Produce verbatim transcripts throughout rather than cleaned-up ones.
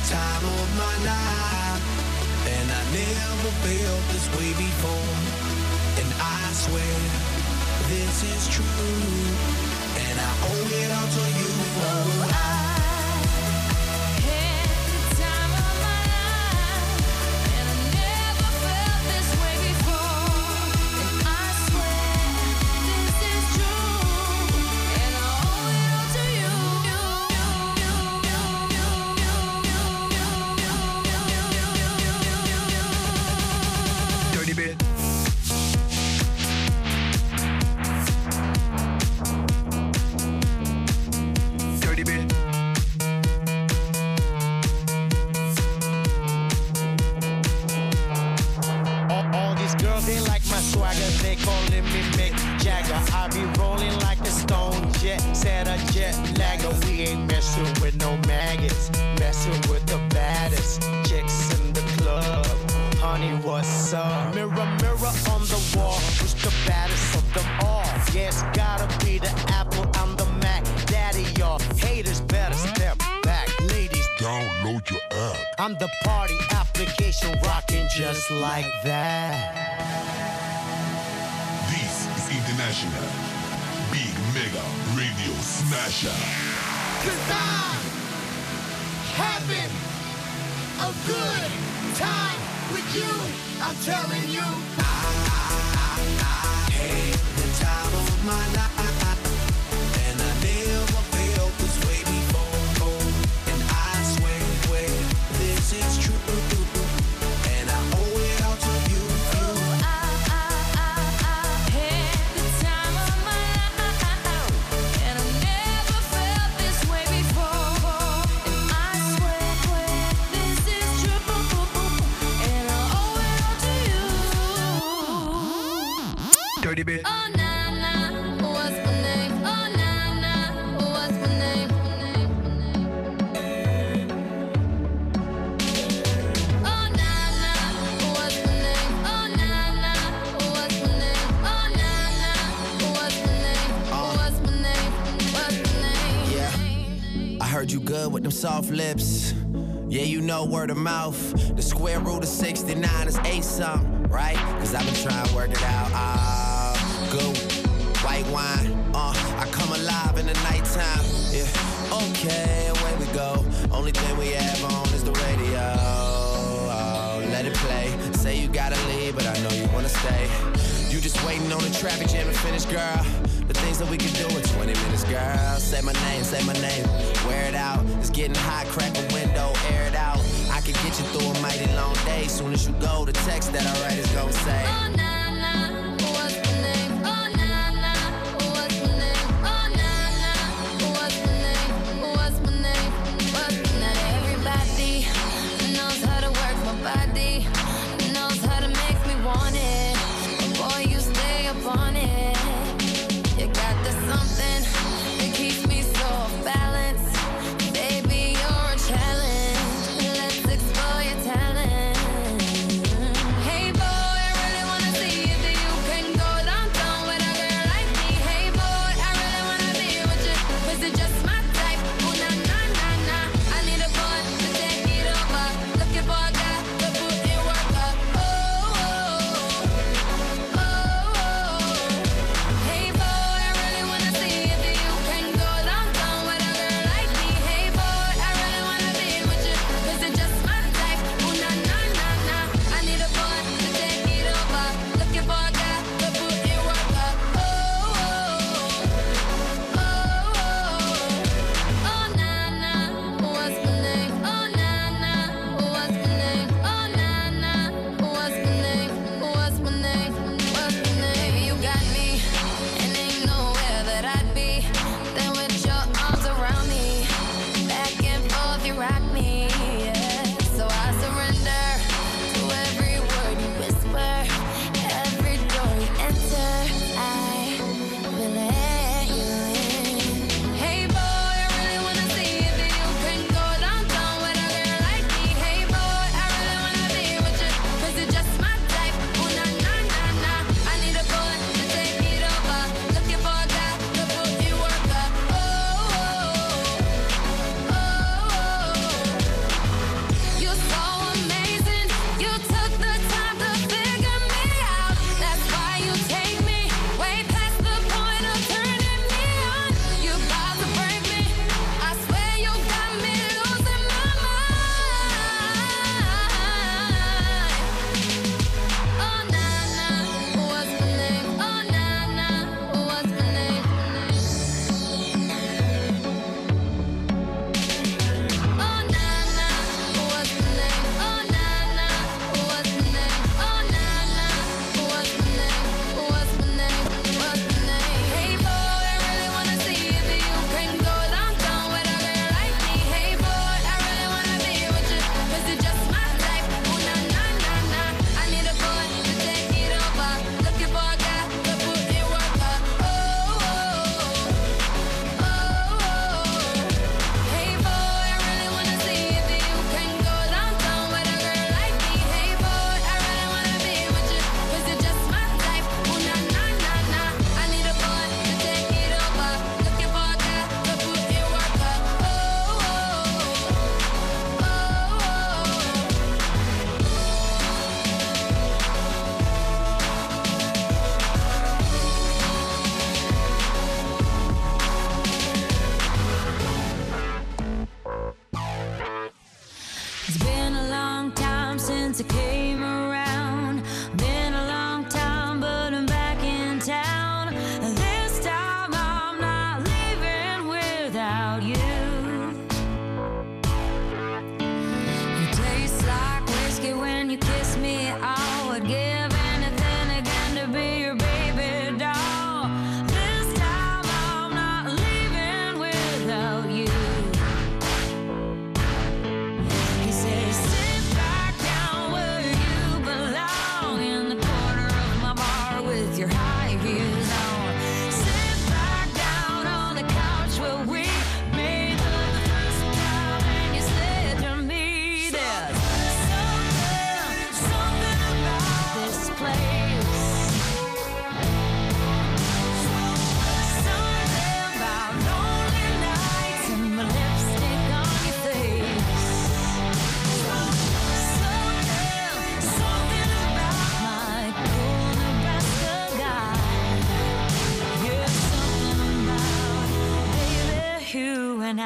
time of my life, and I never felt this way before. And I swear this is true, and I owe it all to you. Oh, I they calling me Mick Jagger. I be rolling like a stone jet, said a jet lagger. We ain't messing with no maggots, messing with the baddest chicks in the club. Honey, what's up? Mirror, mirror on the wall, who's the baddest of them all? Yeah, it's gotta be the Apple, I'm the Mac. Daddy, y'all haters better step back. Ladies, download your app. I'm the party application rocking just like that. International Big Mega Radio Smasher. Cause I'm having a good time with you. I'm telling you. I, I, I had the time of my life, and I never felt this way before. And I swear, swear this is true, and I owe it all to you. Dirty bit. Oh, nah, nah, what's my name? Oh, nah, nah, what's my name? Oh, nah, nah, what's my name? Oh, nah, nah, what's my name? Oh, nah, nah, what's my name? What's my name? What's my name? Yeah, I heard you good with them soft lips. Yeah, you know word of mouth. The square root of sixty-nine is eight something, right? Cause I've been trying to work it out. Ah, uh, good white wine. Uh, I come alive in the nighttime. Yeah, okay, away we go. Only thing we have on is the radio. Oh, let it play. Say you gotta leave, but I know you wanna stay. You just waiting on the traffic jam to finish, girl. The things that we can do in twenty minutes, girl. Say my name, say my name. Wear it out. It's getting hot, crack a window, air it out. I can get you through a mighty long day. Soon as you go, the text that I write is gonna say, oh, nah, nah, what's my name? Oh, nah, nah, what's my name? Oh, nah, nah, what's my name? What's my name? What's my name? Everybody knows how to work my body, knows how to make me want it. Boy, you stay up on it. You got the something that keeps me so off balance. Baby, you're a challenge. Let's explore your talent. Hey boy, I really wanna since I came around. Been a long time, but I'm back in town. This time I'm not leaving without you. You taste like whiskey when you kiss me. I would give anything again to be your baby doll. This time I'm not leaving without you. He says, sit back down where you belong, in the corner of my bar with your high heels on. Sit back down on the couch where we made love the first time, and you said to me, there's something, something about this place. Something about lonely nights and my lipstick on your face. Something, something about my cool Nebraska guy. Yeah, something about, baby, you and I.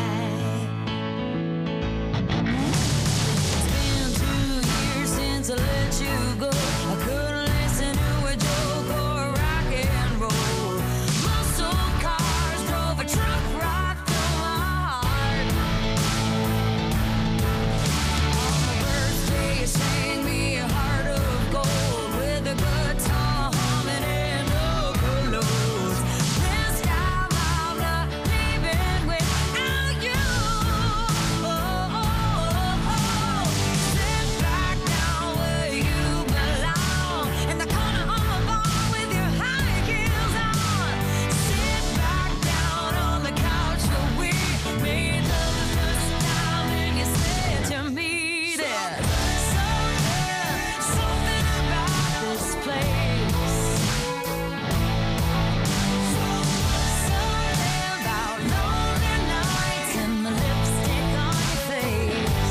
It's been two years since I let you go. I couldn't listen to a joke or rock and roll. Muscle cars drove a truck right through my heart. On my birthday, you sang me a heart of gold with a guitar humming and no pillows. This time I'm not leaving without you. Oh, oh, oh, oh. Sit back down where you belong, in the corner of my bar with your high heels on. Sit back down on the couch where we made love the first time, and you said to me, there's something, something about this place. Something about lonely nights and my lipstick on your face.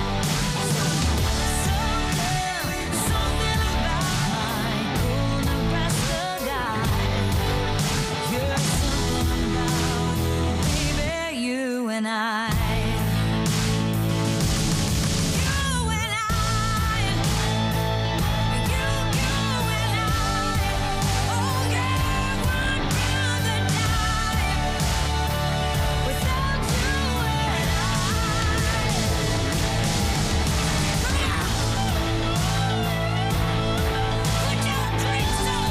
Something, something about my cool Nebraska guy. Yeah, something about, baby, you and I. You and I. You, you and I. Oh yeah, run through the night without you and I. Come on. Put your drinks up.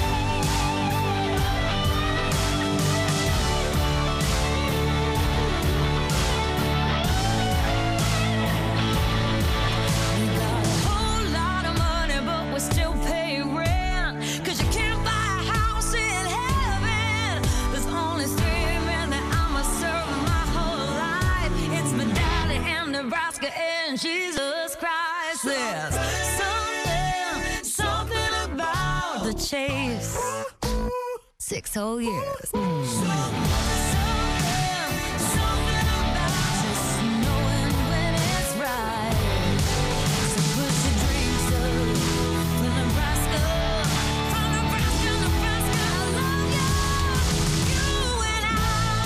We got a whole lot of money, but we still pay rent. 'Cause you can't buy a house in heaven. There's only three men that I'ma serve my whole life. It's my daddy and Nebraska and Jesus Christ. There's something, something about the chase. Six whole years. Something, something about just knowing when it's right. So put your dreams up for Nebraska. For Nebraska, Nebraska, I love you. You and I.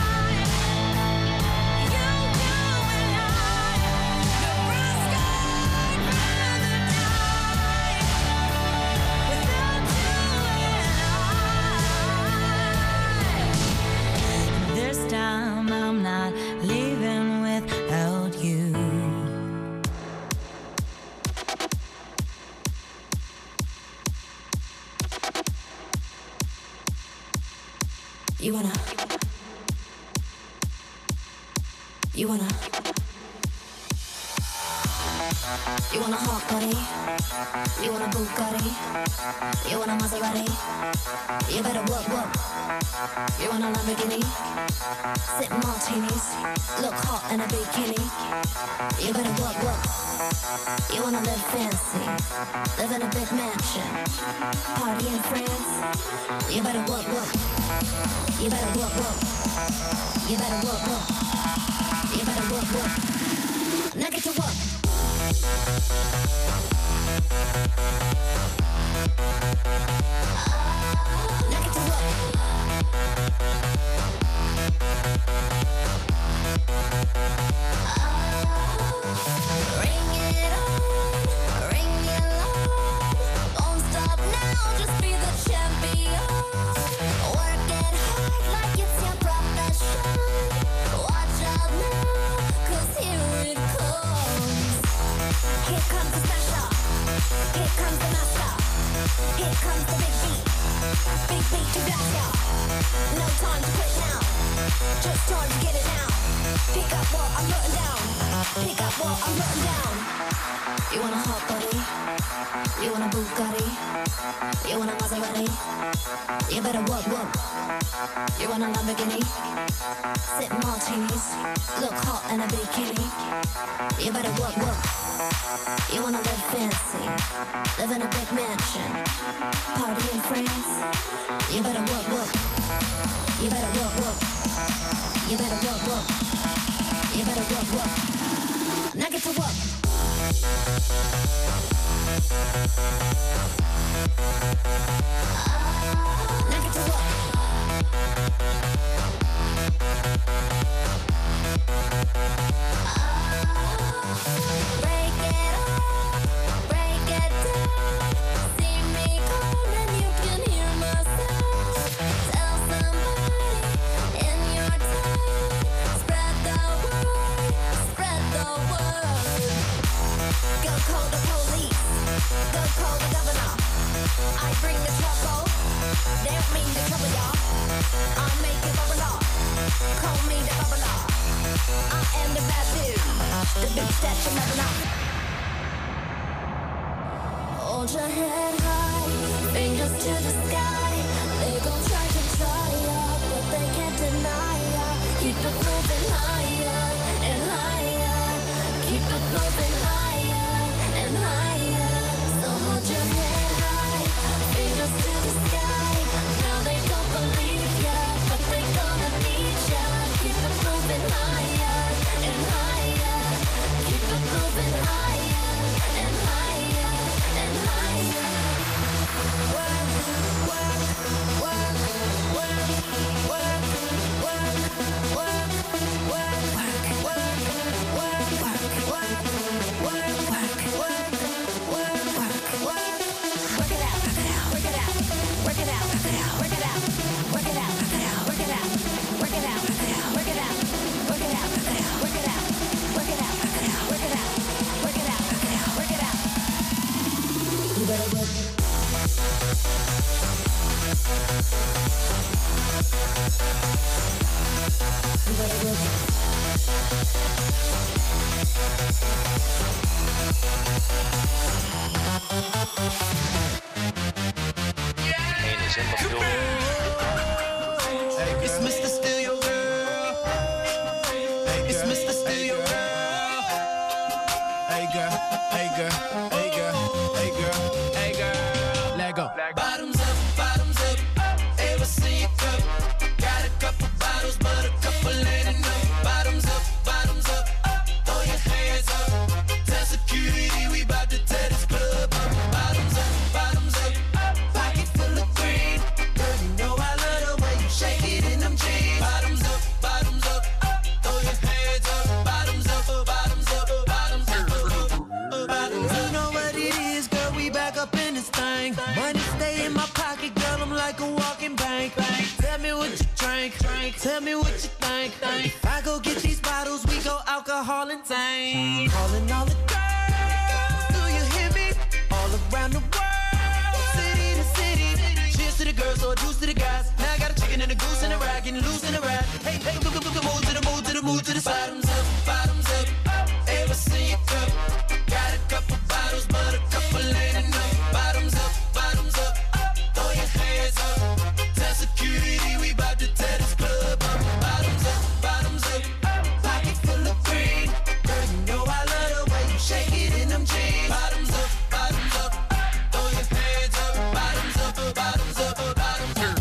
You, you and I. Nebraska, I'd rather die without you and I. This time I'm not leaving without you. You wanna, you wanna, you wanna hot body, you wanna Bugatti, you wanna Maserati, you better work, work. You want a Lamborghini, sip martinis, look hot in a bikini. You better work, work. You wanna live fancy, live in a big mansion, party in France. You better work, work. You better work, work. You better work, work. You better work, work. Now get to work. Now get to work. Ring it on, ring comes the master. Here comes the big beat. Big beat to blast ya. No time to quit now. Just time to get it now. Pick up what I'm putting down. Pick up what I'm putting down. You want a hot body? You want a Bugatti? You want a Maserati? You better work, work. You want a Lamborghini? Sip martinis. Look hot in a bikini. You better work, work. You wanna live fancy? Live in a big mansion. Party in France? You better work, work. You better work, work. You better work, work. You better work, work. Now get to work. Now get to work. Break it up, break it down. See me coming, you can hear my sound. Tell somebody in your town. Spread the word, spread the word. Go call the police, go call the governor. I bring the trouble, they don't mean the trouble, y'all. I make it bubble up, call me the bubbler. I am the bad dude, the bitch that you never know. Hold your head high, fingers to the sky. They gon' try to try ya, but they can't deny ya. Keep it moving higher and higher. Keep it moving higher and higher. So hold your head high, fingers to the sky. Now they don't believe ya, but they gonna need ya. Keep it moving higher and higher. Keep it moving higher and higher and higher. Work, work, work, work, work, work, work, work, work, work, work, work, work, work, work, work, work. Work it out, work it out, work it out, work it out, work it out, work it out, work it out, work it out, work it out, work it out, work it out, work it out, work it out, work it out. You better work. You better work. Pain is in the building. It's Mister Steal Your Girl. It's Mister Steal Your Girl. Hey girl, hey girl, hey girl, hey girl, hey girl. Let go. Bottoms up, bottoms up. Ever see a cup? Got a couple bottles, but a couple ain't enough. Bottoms up, bottoms up. Throw your hands up. Tell security we bout to tear this club up. Bottoms up, bottoms up. Pocket full of green. Girl, you know I love the way you shake it in them jeans. Bottoms up, bottoms up. Throw your hands up. Bottoms up, bottoms up, bottoms up, bottoms up. You know what it is, girl, we back up in this thing. Money stay in my pocket, girl, I'm like a walking bank. Tell me what you drink, tell me what you think. If I go get these bottles, we go alcohol and tank. Calling all the girls, do you hear me? All around the world, city to city. Cheers to the girls, or juice to the guys. Now I got a chicken and a goose and a rag, getting loose in a ride. Hey, hey, go, go, go, go, move to the move to the move to the side. Bottoms up, bottoms up. Ever see a cup? Got a couple bottles, but a couple ain't enough. Bottoms up, bottoms up. Throw your hands up. Tell security we bout to tear this club up. Bottoms up, bottoms up. Pocket full of green. Girl, you know I love the way you shake it in them jeans. Bottoms up, bottoms up. Throw your hands up. Bottoms up, bottoms up, bottoms up,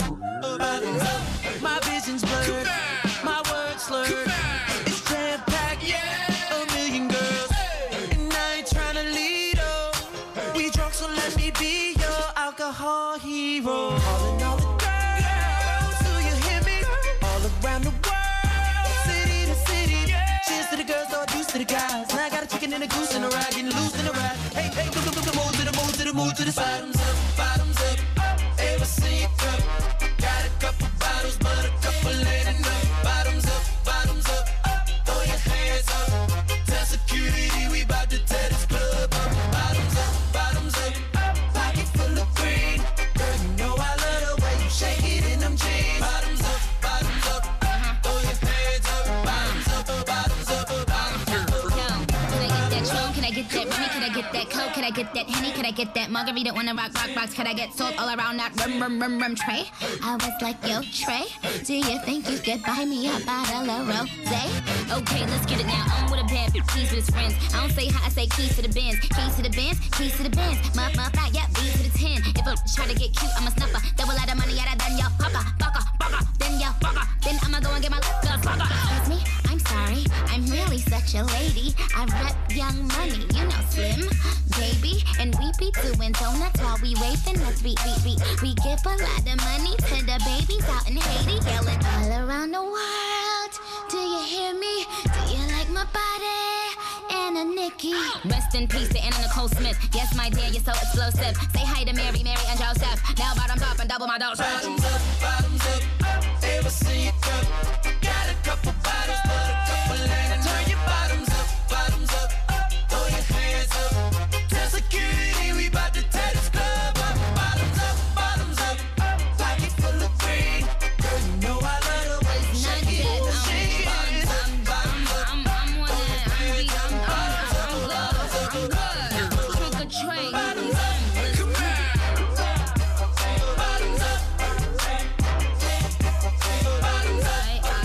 bottoms up. My vision's blurred, my words slurred. It's jam-packed, a million girls. And I ain't tryna lead her. We drunk, so let me be your alcohol hero. Calling all the girls, do you hear me? All around the world, city to city. Cheers to the girls, or juice to the guys. Now I got a chicken and a goose and a ride, getting loose in a ride. Hey, hey, go, go, go, go, move to the move to the move to the side. Bottoms up, bottoms up. Ever see a cup? Got a couple bottles, but a couple ain't enough. Bottoms up, bottoms up. Throw your hands up. Tell security we bout to tear this club up. Bottoms up, bottoms up. get that Remy? Could I get that Coke? Could I get that Henny? Could I get that Margarita on a rock, rock, box? Could I get salt all around that rum, rum, rum, rum tray? I was like, yo, Trey, do you think you could buy me a bottle of rosé? Okay, let's get it now. I'm with a bad bitch, keys with his friends. I don't say hi, I say keys to the Benz. Keys to the Benz, keys to the Benz. Muff, muff, out, yeah, B to the ten. If I try to get cute, I'm a snuffer. Double out of money, out of done, yo, papa, baka, baka, then yo, baka. Then I'ma go and get my love, baka. Excuse me, I'm sorry, I'm really such a lady. I rep Young Money, you know Slim, baby. And we be doing donuts while we waving us. We, we, we, we give a lot of money to the babies out in Haiti. Yelling all around the world, do you hear me? Do you like my body? Anna Nikki. Rest in peace to Anna Nicole Smith. Yes, my dear, you're so explosive. Say hi to Mary, Mary, and Joseph. Now bottoms up and double my dose. Bottoms up, bottoms up. Ever see it go? Got a couple bottles, but a couple ain't. Turn your bottoms up, bottoms up. Throw your hands up. Tell security we bout to tear this club up. Bottoms up, bottoms up. Pocket full of green. Girl, you know I love the way you shake it, shake it. Bottoms up, bottoms up. I'm, I'm one of that. I'm weak. I'm, I'm, I'm good. I'm good. Trick or treat. Bottoms up, come here. Bottoms up. Bottoms up.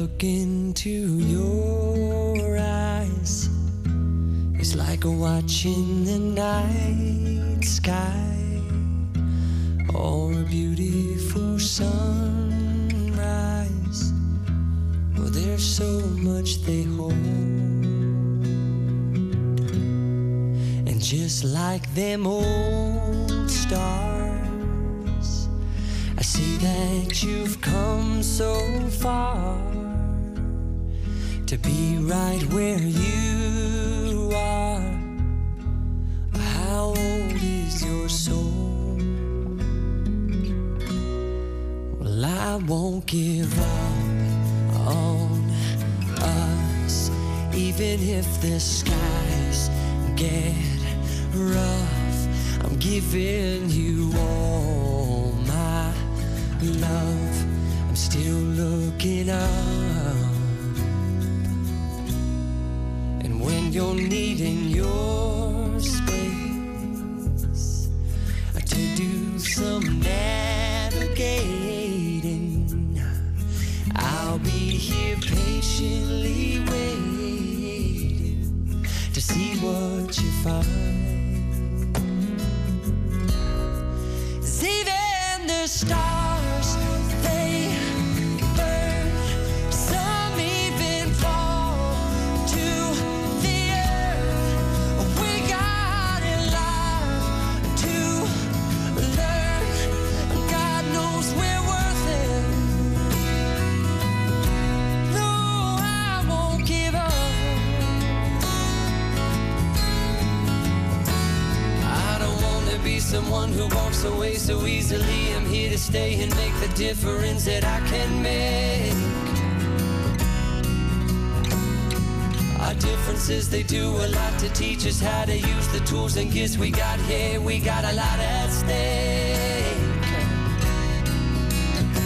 look into your eyes, it's like watching the night sky or a beautiful sunrise. Well, there's so much they hold, and just like them old stars, I see that you've come so far to be right where you are. How old is your soul? Well, I won't give up on us, even if the skies get rough. I'm giving you all my love. I'm still looking up, and when you're needing your space to do some navigating, I'll be here patiently waiting to see what you find. Even the stars, they burn. Some even fall to the earth. We got a lot to learn. God knows we're worth it. No, I won't give up. I don't want to be someone who walks away so easily. I'm here to stay and make the difference that I can make. Our differences, they do a lot to teach us how to use the tools and gifts we got here. We got a lot at stake.